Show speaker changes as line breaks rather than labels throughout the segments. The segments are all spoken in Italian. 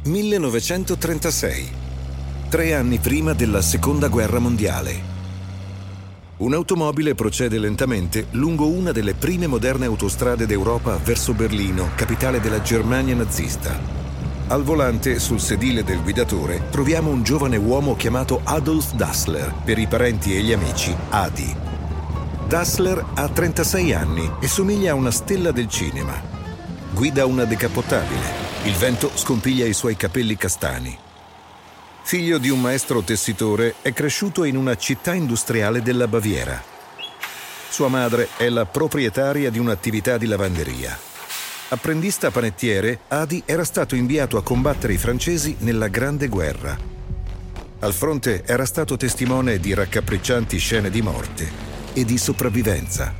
1936, 3 anni prima della Seconda Guerra Mondiale. Un'automobile procede lentamente lungo una delle prime moderne autostrade d'Europa verso Berlino, capitale della Germania nazista. Al volante, sul sedile del guidatore, troviamo un giovane uomo chiamato Adolf Dassler, per i parenti e gli amici Adi. Dassler ha 36 anni e somiglia a una stella del cinema. Guida una decapottabile. Il vento scompiglia i suoi capelli castani. Figlio di un maestro tessitore, è cresciuto in una città industriale della Baviera. Sua madre è la proprietaria di un'attività di lavanderia. Apprendista panettiere, Adi era stato inviato a combattere i francesi nella Grande Guerra. Al fronte era stato testimone di raccapriccianti scene di morte e di sopravvivenza.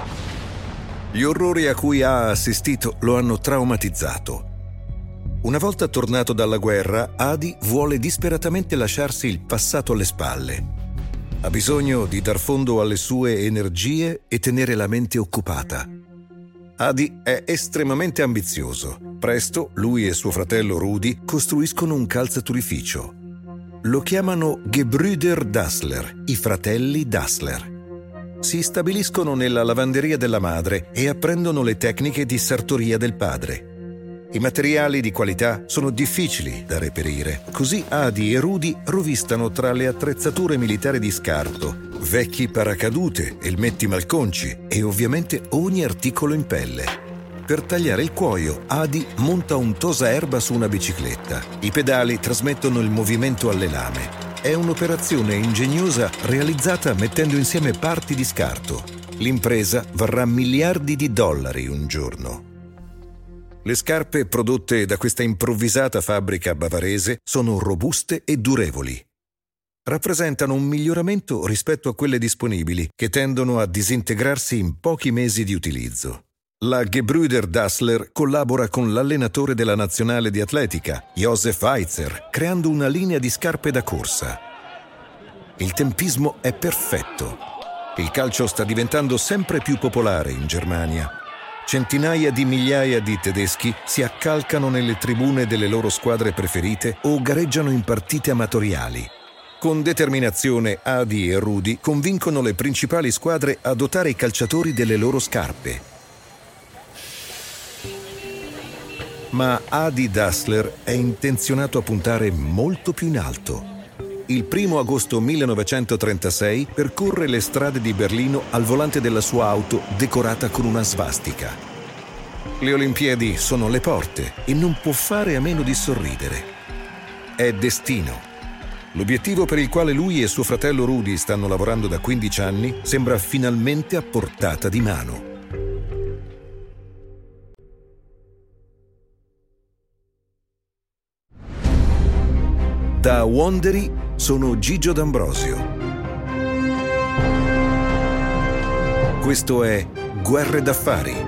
Gli orrori a cui ha assistito lo hanno traumatizzato. Una volta tornato dalla guerra, Adi vuole disperatamente lasciarsi il passato alle spalle. Ha bisogno di dar fondo alle sue energie e tenere la mente occupata. Adi è estremamente ambizioso. Presto, lui e suo fratello Rudi costruiscono un calzaturificio. Lo chiamano Gebrüder Dassler, i fratelli Dassler. Si stabiliscono nella lavanderia della madre e apprendono le tecniche di sartoria del padre. I materiali di qualità sono difficili da reperire, così Adi e Rudi rovistano tra le attrezzature militari di scarto, vecchi paracadute, elmetti malconci e ovviamente ogni articolo in pelle. Per tagliare il cuoio, Adi monta un tosaerba su una bicicletta. I pedali trasmettono il movimento alle lame. È un'operazione ingegnosa realizzata mettendo insieme parti di scarto. L'impresa varrà miliardi di dollari un giorno. Le scarpe prodotte da questa improvvisata fabbrica bavarese sono robuste e durevoli. Rappresentano un miglioramento rispetto a quelle disponibili, che tendono a disintegrarsi in pochi mesi di utilizzo. La Gebrüder Dassler collabora con l'allenatore della nazionale di atletica, Josef Heitzer, creando una linea di scarpe da corsa. Il tempismo è perfetto. Il calcio sta diventando sempre più popolare in Germania. Centinaia di migliaia di tedeschi si accalcano nelle tribune delle loro squadre preferite o gareggiano in partite amatoriali. Con determinazione, Adi e Rudi convincono le principali squadre a dotare i calciatori delle loro scarpe. Ma Adi Dassler è intenzionato a puntare molto più in alto. Il 1 agosto 1936 percorre le strade di Berlino al volante della sua auto decorata con una svastica. Le Olimpiadi sono alle porte e non può fare a meno di sorridere. È destino. L'obiettivo per il quale lui e suo fratello Rudi stanno lavorando da 15 anni sembra finalmente a portata di mano. Da Wondery sono Gigio D'Ambrosio. Questo è Guerre d'affari.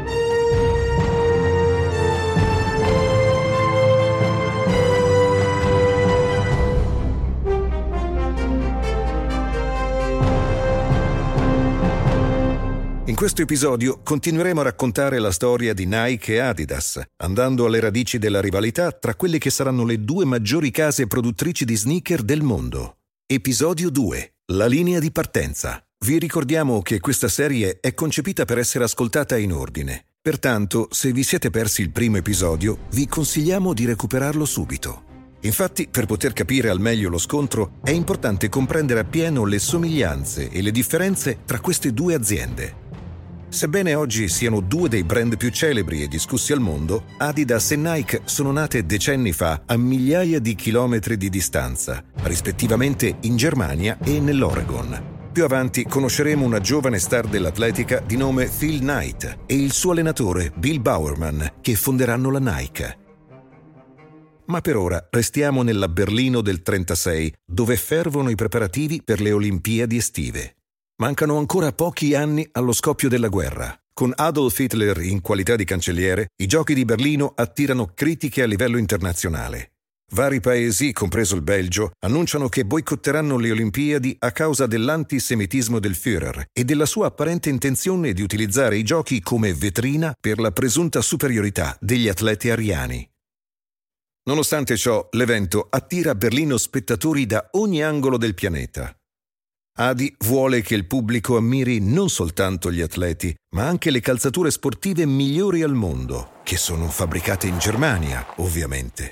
In questo episodio continueremo a raccontare la storia di Nike e Adidas, andando alle radici della rivalità tra quelle che saranno le 2 maggiori case produttrici di sneaker del mondo. Episodio 2. La linea di partenza. Vi ricordiamo che questa serie è concepita per essere ascoltata in ordine. Pertanto, se vi siete persi il primo episodio, vi consigliamo di recuperarlo subito. Infatti, per poter capire al meglio lo scontro, è importante comprendere appieno le somiglianze e le differenze tra queste 2 aziende. Sebbene oggi siano 2 dei brand più celebri e discussi al mondo, Adidas e Nike sono nate decenni fa a migliaia di chilometri di distanza, rispettivamente in Germania e nell'Oregon. Più avanti conosceremo una giovane star dell'atletica di nome Phil Knight e il suo allenatore Bill Bowerman, che fonderanno la Nike. Ma per ora restiamo nella Berlino del 36, dove fervono i preparativi per le Olimpiadi estive. Mancano ancora pochi anni allo scoppio della guerra. Con Adolf Hitler in qualità di cancelliere, i Giochi di Berlino attirano critiche a livello internazionale. Vari paesi, compreso il Belgio, annunciano che boicotteranno le Olimpiadi a causa dell'antisemitismo del Führer e della sua apparente intenzione di utilizzare i giochi come vetrina per la presunta superiorità degli atleti ariani. Nonostante ciò, l'evento attira a Berlino spettatori da ogni angolo del pianeta. Adi vuole che il pubblico ammiri non soltanto gli atleti, ma anche le calzature sportive migliori al mondo, che sono fabbricate in Germania, ovviamente.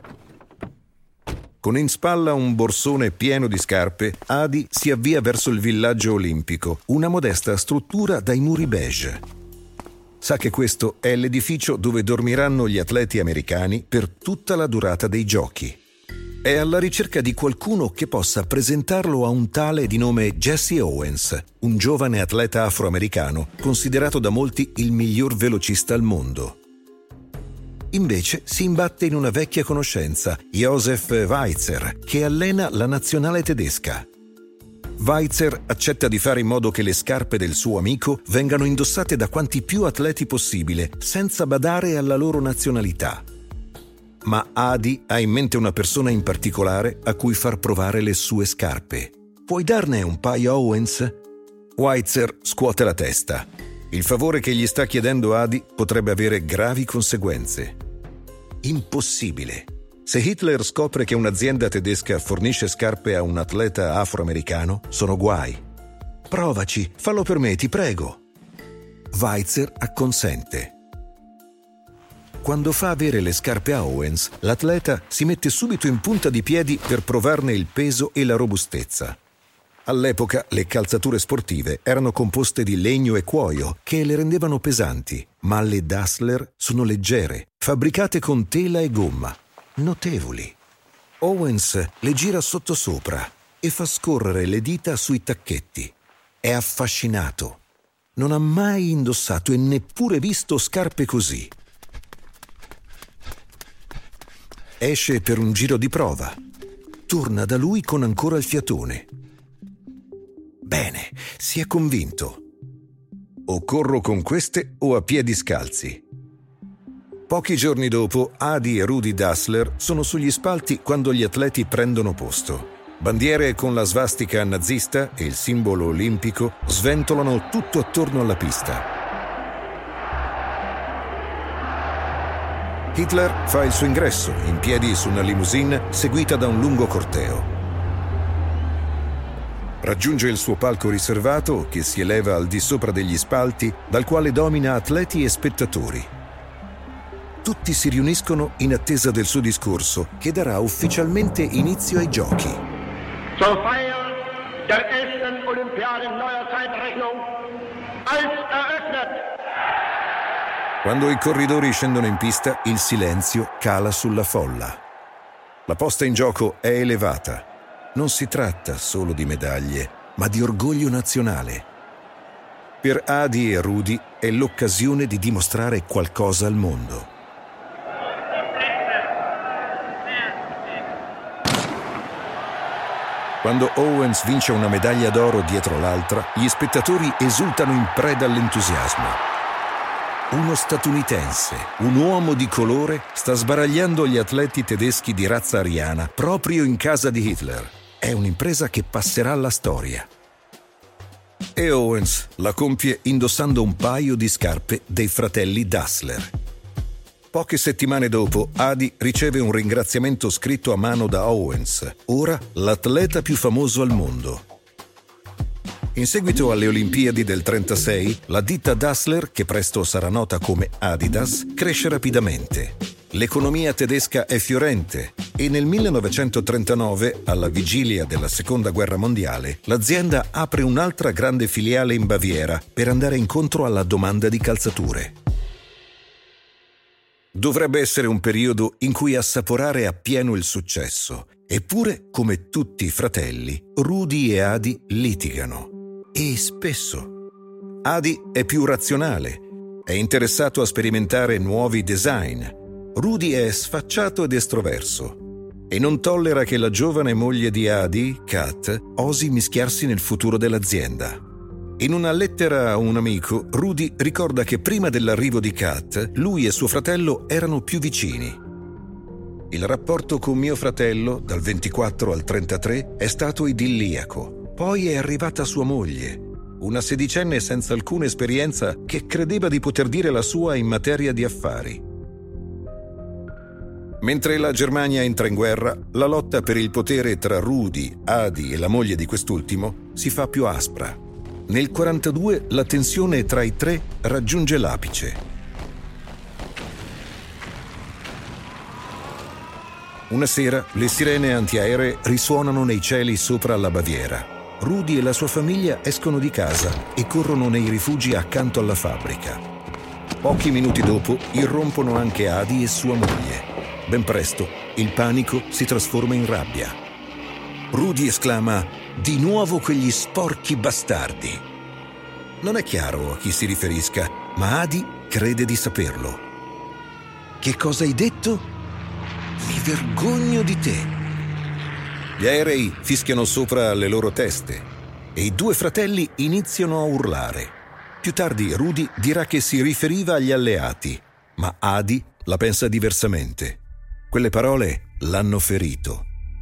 Con in spalla un borsone pieno di scarpe, Adi si avvia verso il villaggio olimpico, una modesta struttura dai muri beige. Sa che questo è l'edificio dove dormiranno gli atleti americani per tutta la durata dei giochi. È alla ricerca di qualcuno che possa presentarlo a un tale di nome Jesse Owens, un giovane atleta afroamericano considerato da molti il miglior velocista al mondo. Invece si imbatte in una vecchia conoscenza, Josef Weitzer, che allena la nazionale tedesca. Weitzer accetta di fare in modo che le scarpe del suo amico vengano indossate da quanti più atleti possibile, senza badare alla loro nazionalità. Ma Adi ha in mente una persona in particolare a cui far provare le sue scarpe. Puoi darne un paio, Owens? Weitzer scuote la testa. Il favore che gli sta chiedendo Adi potrebbe avere gravi conseguenze. Impossibile. Se Hitler scopre che un'azienda tedesca fornisce scarpe a un atleta afroamericano, sono guai. Provaci, fallo per me, ti prego. Weitzer acconsente. Quando fa avere le scarpe a Owens, l'atleta si mette subito in punta di piedi per provarne il peso e la robustezza. All'epoca le calzature sportive erano composte di legno e cuoio che le rendevano pesanti, ma le Dassler sono leggere, fabbricate con tela e gomma. Notevoli. Owens le gira sottosopra e fa scorrere le dita sui tacchetti. È affascinato. Non ha mai indossato e neppure visto scarpe così. Esce per un giro di prova. Torna da lui con ancora il fiatone. Bene, si è convinto. O corro con queste o a piedi scalzi. Pochi giorni dopo, Adi e Rudi Dassler sono sugli spalti quando gli atleti prendono posto. Bandiere con la svastica nazista e il simbolo olimpico sventolano tutto attorno alla pista. Hitler fa il suo ingresso, in piedi su una limousine seguita da un lungo corteo. Raggiunge il suo palco riservato, che si eleva al di sopra degli spalti, dal quale domina atleti e spettatori. Tutti si riuniscono in attesa del suo discorso, che darà ufficialmente inizio ai giochi.
Zur Feier der ersten Olympiade neuer Zeitrechnung als eröffnet.
Quando i corridori scendono in pista, il silenzio cala sulla folla. La posta in gioco è elevata. Non si tratta solo di medaglie, ma di orgoglio nazionale. Per Adi e Rudi è l'occasione di dimostrare qualcosa al mondo. Quando Owens vince una medaglia d'oro dietro l'altra, gli spettatori esultano in preda all'entusiasmo. Uno statunitense, un uomo di colore, sta sbaragliando gli atleti tedeschi di razza ariana proprio in casa di Hitler. È un'impresa che passerà alla storia. E Owens la compie indossando un paio di scarpe dei fratelli Dassler. Poche settimane dopo, Adi riceve un ringraziamento scritto a mano da Owens, ora l'atleta più famoso al mondo. In seguito alle Olimpiadi del 1936, la ditta Dassler, che presto sarà nota come Adidas, cresce rapidamente. L'economia tedesca è fiorente e nel 1939, alla vigilia della Seconda Guerra Mondiale, l'azienda apre un'altra grande filiale in Baviera per andare incontro alla domanda di calzature. Dovrebbe essere un periodo in cui assaporare appieno il successo. Eppure, come tutti i fratelli, Rudi e Adi litigano. E spesso. Adi è più razionale, è interessato a sperimentare nuovi design. Rudi è sfacciato ed estroverso e non tollera che la giovane moglie di Adi, Kat, osi mischiarsi nel futuro dell'azienda. In una lettera a un amico, Rudi ricorda che prima dell'arrivo di Kat, lui e suo fratello erano più vicini. Il rapporto con mio fratello, dal 24 al 33, è stato idilliaco. Poi è arrivata sua moglie, una sedicenne senza alcuna esperienza che credeva di poter dire la sua in materia di affari. Mentre la Germania entra in guerra, la lotta per il potere tra Rudi, Adi e la moglie di quest'ultimo si fa più aspra. Nel 1942 la tensione tra i tre raggiunge l'apice. Una sera le sirene antiaeree risuonano nei cieli sopra la Baviera. Rudi e la sua famiglia escono di casa e corrono nei rifugi accanto alla fabbrica. Pochi minuti dopo irrompono anche Adi e sua moglie. Ben presto il panico si trasforma in rabbia. Rudi esclama: "Di nuovo quegli sporchi bastardi!" Non è chiaro a chi si riferisca, ma Adi crede di saperlo. "Che cosa hai detto? Mi vergogno di te!" Gli aerei fischiano sopra le loro teste e i due fratelli iniziano a urlare. Più tardi Rudi dirà che si riferiva agli alleati, ma Adi la pensa diversamente. Quelle parole l'hanno ferito.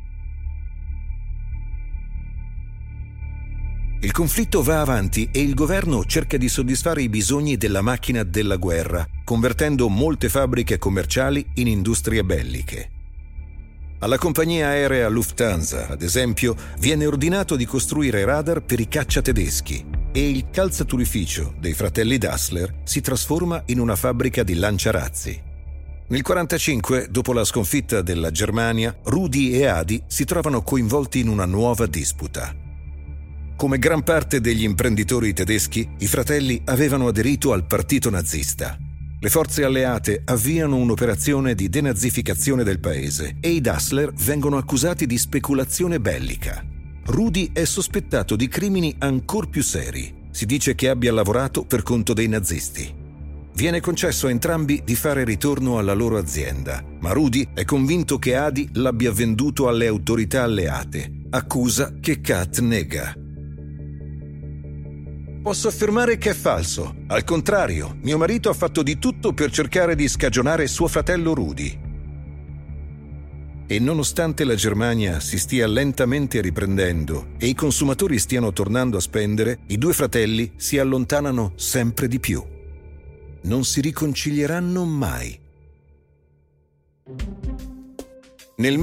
Il conflitto va avanti e il governo cerca di soddisfare i bisogni della macchina della guerra, convertendo molte fabbriche commerciali in industrie belliche. Alla compagnia aerea Lufthansa, ad esempio, viene ordinato di costruire radar per i caccia tedeschi e il calzaturificio dei fratelli Dassler si trasforma in una fabbrica di lanciarazzi. Nel 1945, dopo la sconfitta della Germania, Rudi e Adi si trovano coinvolti in una nuova disputa. Come gran parte degli imprenditori tedeschi, i fratelli avevano aderito al partito nazista. Le forze alleate avviano un'operazione di denazificazione del paese e i Dassler vengono accusati di speculazione bellica. Rudi è sospettato di crimini ancor più seri. Si dice che abbia lavorato per conto dei nazisti. Viene concesso a entrambi di fare ritorno alla loro azienda, ma Rudi è convinto che Adi l'abbia venduto alle autorità alleate, accusa che Kat nega. "Posso affermare che è falso. Al contrario, mio marito ha fatto di tutto per cercare di scagionare suo fratello Rudi." E nonostante la Germania si stia lentamente riprendendo e i consumatori stiano tornando a spendere, i due fratelli si allontanano sempre di più. Non si riconcilieranno mai. Nel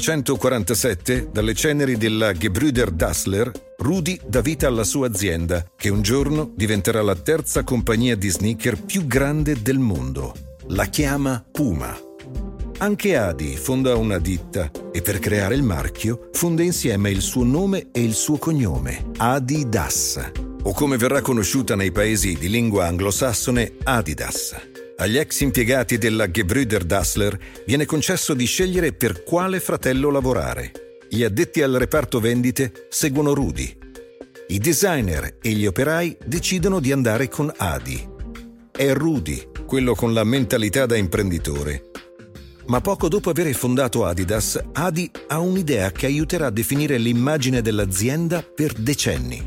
1947, dalle ceneri della Gebrüder Dassler, Rudi dà vita alla sua azienda, che un giorno diventerà la terza compagnia di sneaker più grande del mondo. La chiama Puma. Anche Adi fonda una ditta e per creare il marchio fonda insieme il suo nome e il suo cognome, Adidas, o come verrà conosciuta nei paesi di lingua anglosassone, Adidas. Agli ex impiegati della Gebrüder Dassler viene concesso di scegliere per quale fratello lavorare. Gli addetti al reparto vendite seguono Rudi. I designer e gli operai decidono di andare con Adi. È Rudi, quello con la mentalità da imprenditore. Ma poco dopo aver fondato Adidas, Adi ha un'idea che aiuterà a definire l'immagine dell'azienda per decenni.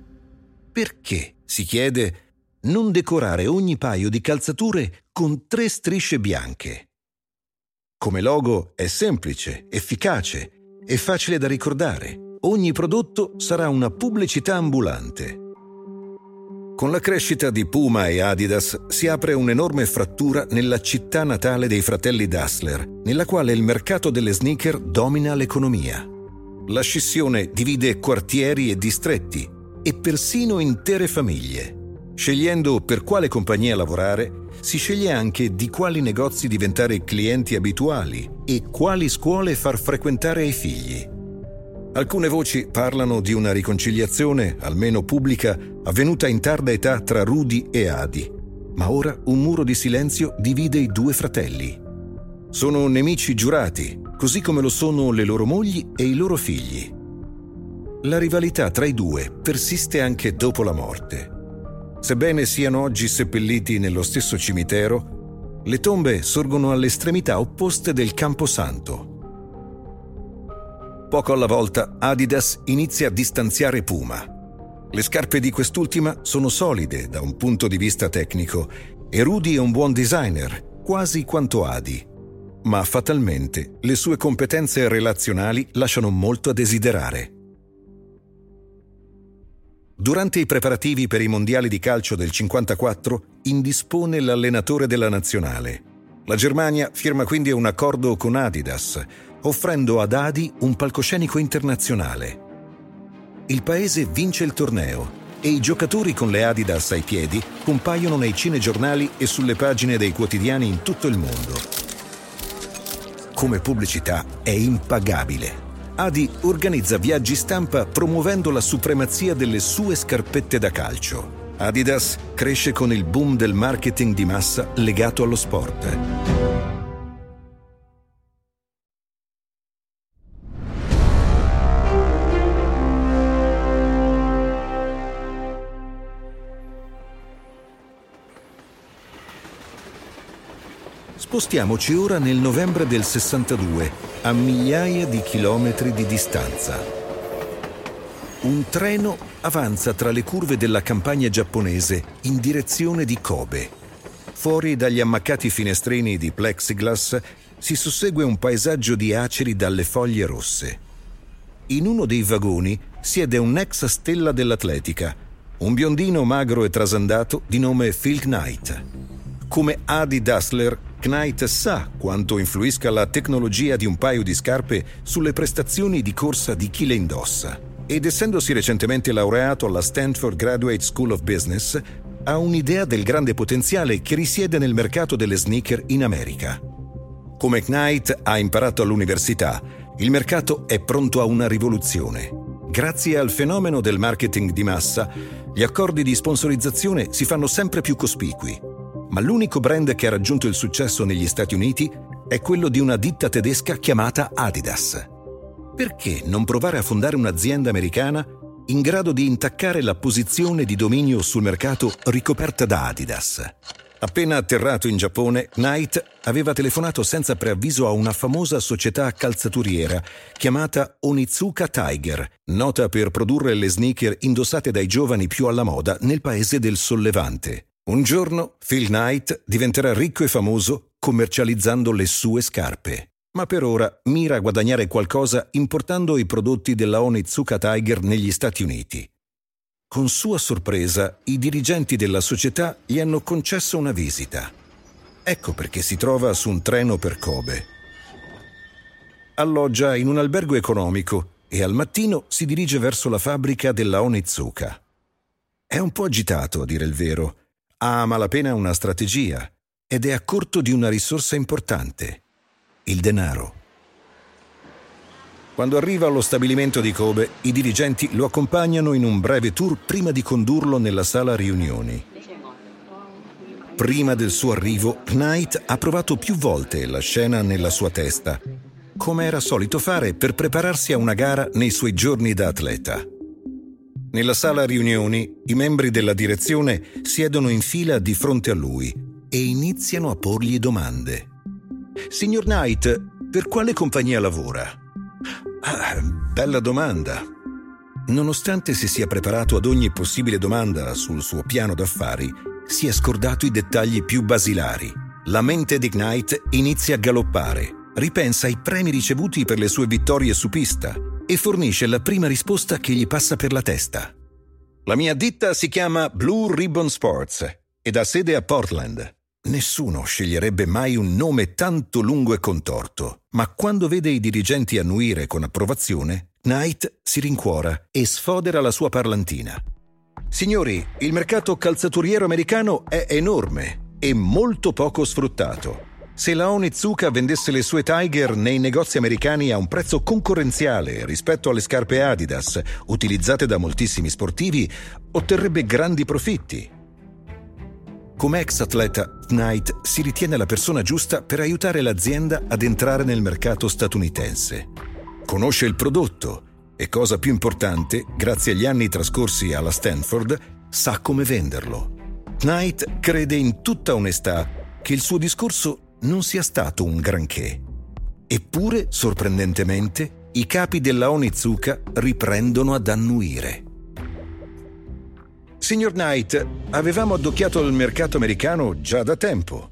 Perché, si chiede, non decorare ogni paio di calzature con 3 strisce bianche? Come logo è semplice, efficace e facile da ricordare. Ogni prodotto sarà una pubblicità ambulante. Con la crescita di Puma e Adidas si apre un'enorme frattura nella città natale dei fratelli Dassler, nella quale il mercato delle sneaker domina l'economia. La scissione divide quartieri e distretti e persino intere famiglie. Scegliendo per quale compagnia lavorare, si sceglie anche di quali negozi diventare clienti abituali e quali scuole far frequentare ai figli. Alcune voci parlano di una riconciliazione, almeno pubblica, avvenuta in tarda età tra Rudi e Adi, ma ora un muro di silenzio divide i due fratelli. Sono nemici giurati, così come lo sono le loro mogli e i loro figli. La rivalità tra i due persiste anche dopo la morte. Sebbene siano oggi seppelliti nello stesso cimitero, le tombe sorgono alle estremità opposte del Camposanto. Poco alla volta Adidas inizia a distanziare Puma. Le scarpe di quest'ultima sono solide da un punto di vista tecnico e Rudi è un buon designer, quasi quanto Adi. Ma fatalmente le sue competenze relazionali lasciano molto a desiderare. Durante i preparativi per i mondiali di calcio del 1954 indispone l'allenatore della nazionale. La Germania firma quindi un accordo con Adidas, offrendo ad Adi un palcoscenico internazionale. Il paese vince il torneo e i giocatori con le Adidas ai piedi compaiono nei cinegiornali e sulle pagine dei quotidiani in tutto il mondo. Come pubblicità è impagabile. Adi organizza viaggi stampa promuovendo la supremazia delle sue scarpette da calcio. Adidas cresce con il boom del marketing di massa legato allo sport. Spostiamoci ora nel novembre del 62, a migliaia di chilometri di distanza. Un treno avanza tra le curve della campagna giapponese in direzione di Kobe. Fuori dagli ammaccati finestrini di plexiglass si sussegue un paesaggio di aceri dalle foglie rosse. In uno dei vagoni siede un'ex stella dell'atletica, un biondino magro e trasandato di nome Phil Knight. Come Adi Dassler, Knight sa quanto influisca la tecnologia di un paio di scarpe sulle prestazioni di corsa di chi le indossa. Ed essendosi recentemente laureato alla Stanford Graduate School of Business, ha un'idea del grande potenziale che risiede nel mercato delle sneaker in America. Come Knight ha imparato all'università, il mercato è pronto a una rivoluzione. Grazie al fenomeno del marketing di massa, gli accordi di sponsorizzazione si fanno sempre più cospicui. Ma l'unico brand che ha raggiunto il successo negli Stati Uniti è quello di una ditta tedesca chiamata Adidas. Perché non provare a fondare un'azienda americana in grado di intaccare la posizione di dominio sul mercato ricoperta da Adidas? Appena atterrato in Giappone, Knight aveva telefonato senza preavviso a una famosa società calzaturiera chiamata Onitsuka Tiger, nota per produrre le sneaker indossate dai giovani più alla moda nel paese del Sollevante. Un giorno Phil Knight diventerà ricco e famoso commercializzando le sue scarpe. Ma per ora mira a guadagnare qualcosa importando i prodotti della Onitsuka Tiger negli Stati Uniti. Con sua sorpresa, i dirigenti della società gli hanno concesso una visita. Ecco perché si trova su un treno per Kobe. Alloggia in un albergo economico e al mattino si dirige verso la fabbrica della Onitsuka. È un po' agitato, a dire il vero. Ha a malapena una strategia ed è a corto di una risorsa importante: il denaro. Quando arriva allo stabilimento di Kobe, i dirigenti lo accompagnano in un breve tour prima di condurlo nella sala riunioni. Prima del suo arrivo, Knight ha provato più volte la scena nella sua testa, come era solito fare per prepararsi a una gara nei suoi giorni da atleta. Nella sala riunioni, i membri della direzione siedono in fila di fronte a lui e iniziano a porgli domande. Signor Knight, per quale compagnia lavora? Bella domanda. Nonostante si sia preparato ad ogni possibile domanda sul suo piano d'affari, si è scordato i dettagli più basilari. La mente di Knight inizia a galoppare, ripensa ai premi ricevuti per le sue vittorie su pista e fornisce la prima risposta che gli passa per la testa. La mia ditta si chiama Blue Ribbon Sports ed ha sede a Portland. Nessuno sceglierebbe mai un nome tanto lungo e contorto, ma quando vede i dirigenti annuire con approvazione, Knight si rincuora e sfodera la sua parlantina. Signori, il mercato calzaturiero americano è enorme e molto poco sfruttato. Se la Onitsuka vendesse le sue Tiger nei negozi americani a un prezzo concorrenziale rispetto alle scarpe Adidas, utilizzate da moltissimi sportivi, otterrebbe grandi profitti. Come ex atleta, Knight si ritiene la persona giusta per aiutare l'azienda ad entrare nel mercato statunitense. Conosce il prodotto e, cosa più importante, grazie agli anni trascorsi alla Stanford, sa come venderlo. Knight crede in tutta onestà che il suo discorso non sia stato un granché. Eppure, sorprendentemente, i capi della Onitsuka riprendono ad annuire. Signor Knight, avevamo addocchiato il mercato americano già da tempo.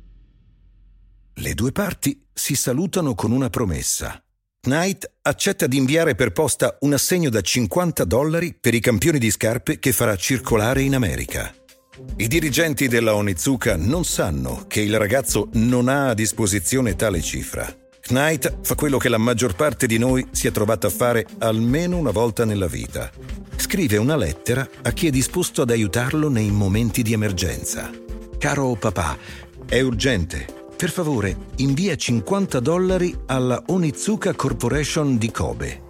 Le due parti si salutano con una promessa. Knight accetta di inviare per posta un assegno da $50 per i campioni di scarpe che farà circolare in America. I dirigenti della Onizuka non sanno che il ragazzo non ha a disposizione tale cifra. Knight fa quello che la maggior parte di noi si è trovato a fare almeno una volta nella vita. Scrive una lettera a chi è disposto ad aiutarlo nei momenti di emergenza. Caro papà, è urgente. Per favore, invia $50 alla Onizuka Corporation di Kobe.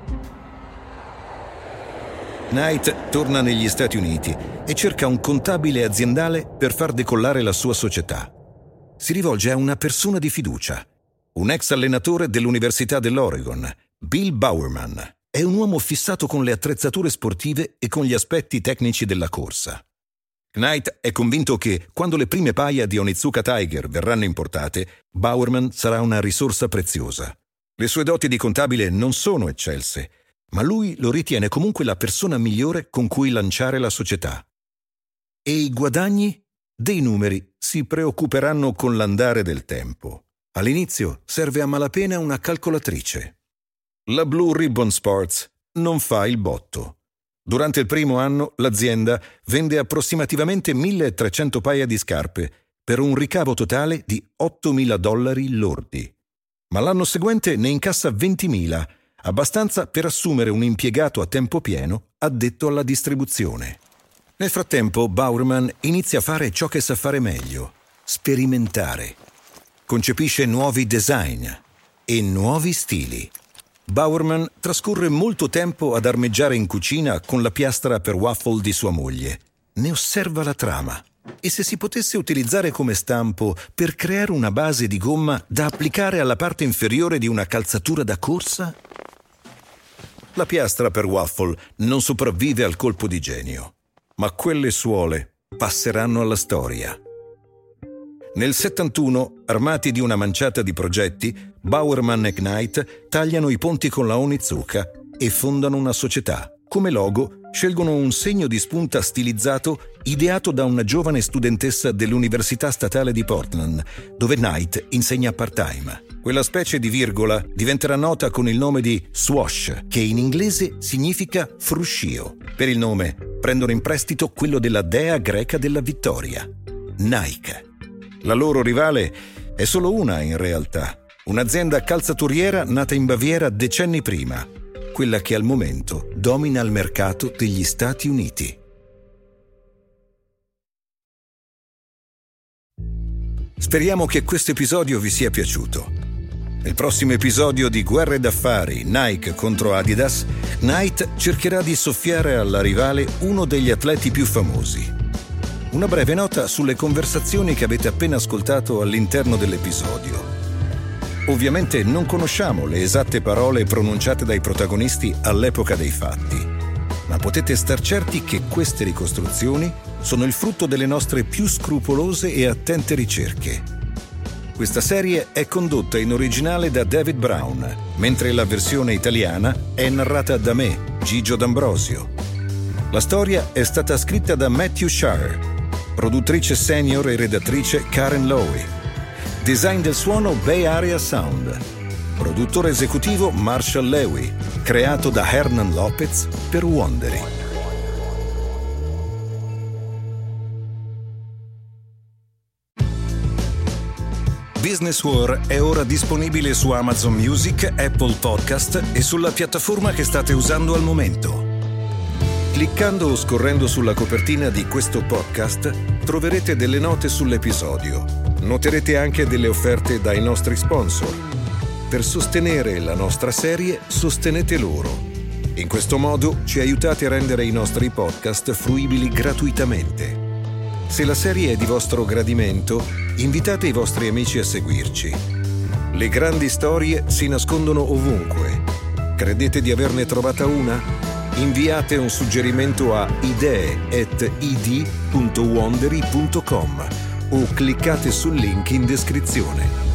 Knight torna negli Stati Uniti e cerca un contabile aziendale per far decollare la sua società. Si rivolge a una persona di fiducia, un ex allenatore dell'Università dell'Oregon, Bill Bowerman. È un uomo fissato con le attrezzature sportive e con gli aspetti tecnici della corsa. Knight è convinto che, quando le prime paia di Onizuka Tiger verranno importate, Bowerman sarà una risorsa preziosa. Le sue doti di contabile non sono eccelse, ma lui lo ritiene comunque la persona migliore con cui lanciare la società. E i guadagni? Dei numeri si preoccuperanno con l'andare del tempo. All'inizio serve a malapena una calcolatrice. La Blue Ribbon Sports non fa il botto. Durante il primo anno l'azienda vende approssimativamente 1.300 paia di scarpe per un ricavo totale di $8.000 lordi. Ma l'anno seguente ne incassa 20.000, abbastanza per assumere un impiegato a tempo pieno addetto alla distribuzione. Nel frattempo Bowerman inizia a fare ciò che sa fare meglio: sperimentare. Concepisce nuovi design e nuovi stili. Bowerman trascorre molto tempo ad armeggiare in cucina con la piastra per waffle di sua moglie. Ne osserva la trama. E se si potesse utilizzare come stampo per creare una base di gomma da applicare alla parte inferiore di una calzatura da corsa? La piastra per waffle non sopravvive al colpo di genio, ma quelle suole passeranno alla storia. Nel 71, armati di una manciata di progetti, Bowerman e Knight tagliano i ponti con la Onizuka e fondano una società. Come logo scelgono un segno di spunta stilizzato ideato da una giovane studentessa dell'Università Statale di Portland, dove Knight insegna part-time. Quella specie di virgola diventerà nota con il nome di Swash, che in inglese significa fruscio. Per il nome prendono in prestito quello della dea greca della vittoria, Nike. La loro rivale è solo una in realtà, un'azienda calzaturiera nata in Baviera decenni prima, quella che al momento domina il mercato degli Stati Uniti. Speriamo che questo episodio vi sia piaciuto. Nel prossimo episodio di Guerre d'affari Nike contro Adidas, Knight cercherà di soffiare alla rivale uno degli atleti più famosi. Una breve nota sulle conversazioni che avete appena ascoltato all'interno dell'episodio. Ovviamente non conosciamo le esatte parole pronunciate dai protagonisti all'epoca dei fatti, ma potete star certi che queste ricostruzioni sono il frutto delle nostre più scrupolose e attente ricerche. Questa serie è condotta in originale da David Brown, mentre la versione italiana è narrata da me, Gigio D'Ambrosio. La storia è stata scritta da Matthew Shire, produttrice senior e redattrice Karen Lowe. Design del suono Bay Area Sound. Produttore esecutivo Marshall Lewy. Creato da Hernan Lopez per Wondery. Business War è ora disponibile su Amazon Music, Apple Podcast e sulla piattaforma che state usando al momento. Cliccando o scorrendo sulla copertina di questo podcast troverete delle note sull'episodio. Noterete anche delle offerte dai nostri sponsor. Per sostenere la nostra serie, sostenete loro. In questo modo ci aiutate a rendere i nostri podcast fruibili gratuitamente. Se la serie è di vostro gradimento, invitate i vostri amici a seguirci. Le grandi storie si nascondono ovunque. Credete di averne trovata una? Inviate un suggerimento a idee@id.wondery.com o cliccate sul link in descrizione.